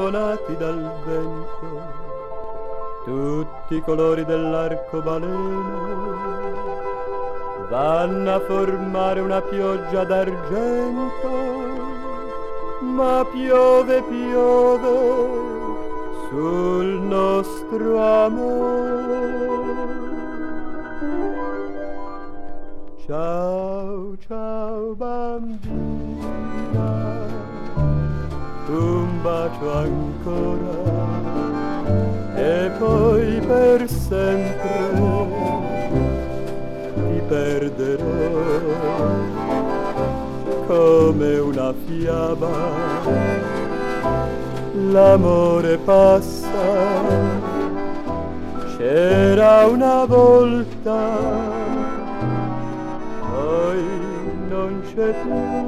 suonati dal vento, tutti i colori dell'arcobaleno vanno a formare una pioggia d'argento, ma piove, piove sul nostro amore. Ciao, ciao bambina, un bacio ancora e poi per sempre ti perderò come una fiaba. L'amore passa, c'era una volta, poi non c'è più,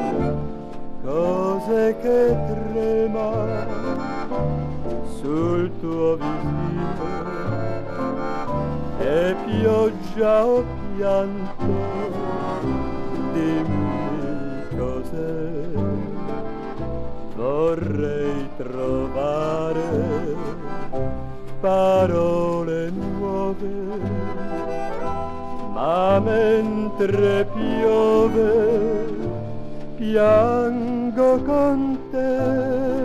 cose che trema sul tuo visino, e pioggia o pianto, dimmi cos'è. Vorrei trovare parole nuove, ma mentre piove piango con te.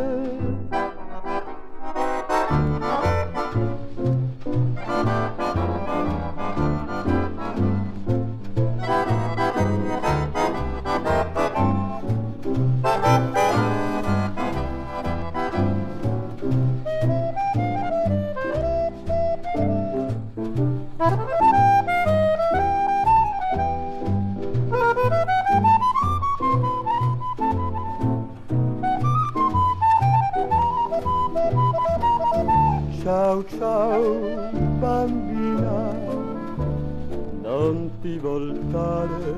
Ciao, ciao bambina, non ti voltare,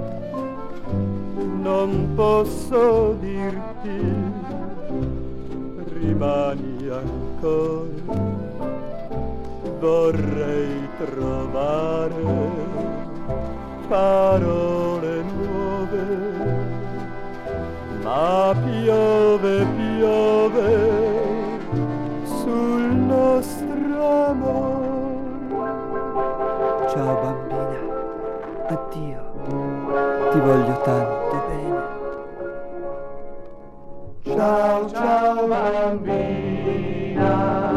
non posso dirti, rimani ancora. Vorrei trovare parole nuove, ma piove, piove sul nostro amore. Ciao bambina, addio, ti voglio tanto bene. Ciao, ciao bambina,